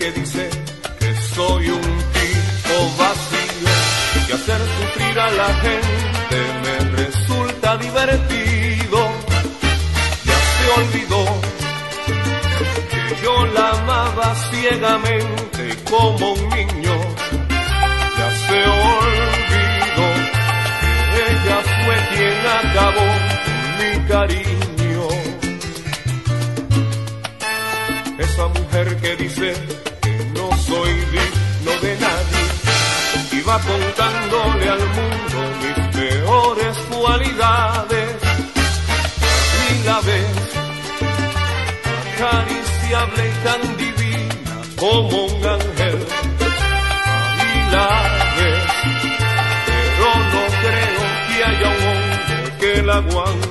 que dice que soy un tipo vacío, que hacer sufrir a la gente me resulta divertido. Ya se olvidó que yo la amaba ciegamente como un niño. Ya se olvidó que ella fue quien acabó mi cariño. Esa mujer que dice que no soy digno de nadie y va contándole al mundo mis peores cualidades. Y la ves acariciable y tan divina como un ángel. Y la ves, pero no creo que haya un hombre que la aguante.